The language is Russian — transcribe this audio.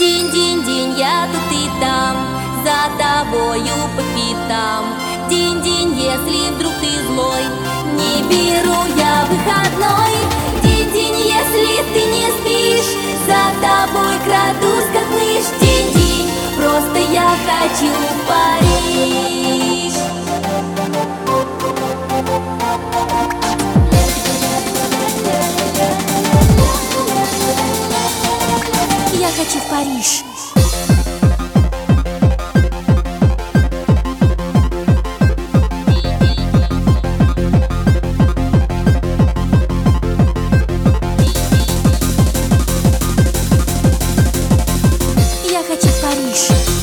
Динь-динь-динь, я тут и там, за тобою по пятам. Динь-динь, если вдруг ты злой, не беру я выходной. Динь-динь, если ты не спишь, за тобой крадусь, как мышь. Динь-динь, просто я хочу в Париж. Я хочу в Париж. Я хочу в Париж.